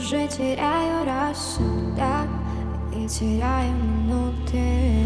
уже теряю рассудок и теряю минуты.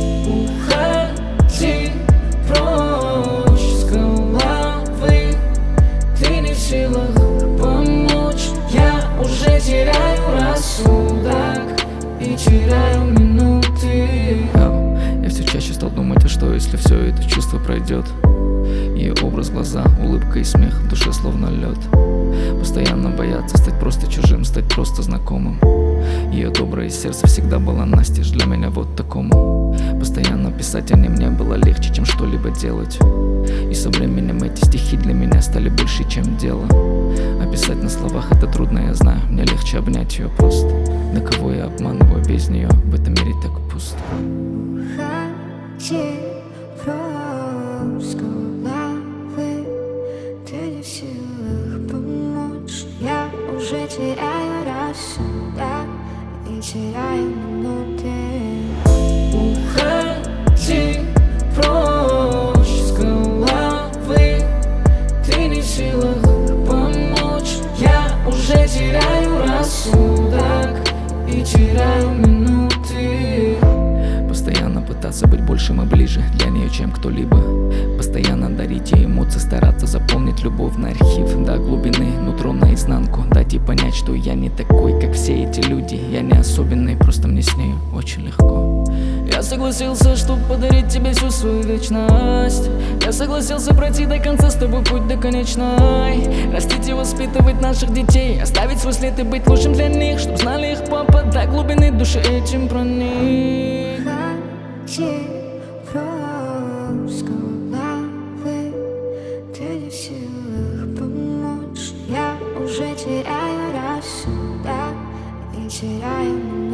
Уходи прочь с головы, ты не в силах помочь. Я уже теряю рассудок и теряю минуты. Я все чаще стал думать, а что если все это чувство пройдет? Ее образ, глаза, улыбка и смех в душе словно лед. Постоянно бояться стать просто чужим, стать просто знакомым. Ее доброе сердце всегда было настежь для меня вот такому. Постоянно писать о ней мне было легче, чем что-либо делать. И со временем эти стихи для меня стали больше, чем дело. Описать на словах это трудно, я знаю. Мне легче обнять ее просто. Да кого я обманываю без нее, в этом мире так пусто. Уходи прочь с головы, ты не в силах помочь. Я уже теряю рассудок и теряю минуты. Уходи прочь с головы, ты не в силах помочь. Я уже теряю рассудок и теряю минуты. Постоянно пытаться быть большим и ближе для нее, чем кто-либо. Постоянно дарить ей эмоции, стараться заполнить любовь на архив до глубины, нутро наизнанку. Дать ей понять, что я не такой, как все эти люди. Я не особенный, просто мне с нею очень легко. Я согласился, чтоб подарить тебе всю свою вечность. Я согласился пройти до конца с тобой путь до конечной. Растить и воспитывать наших детей, оставить свой след и быть лучшим для них, чтоб знали их папа до глубины души этим проник. Уходи прочь с головы, ты не в силах помочь. Я уже теряю рассудок и теряю минуты.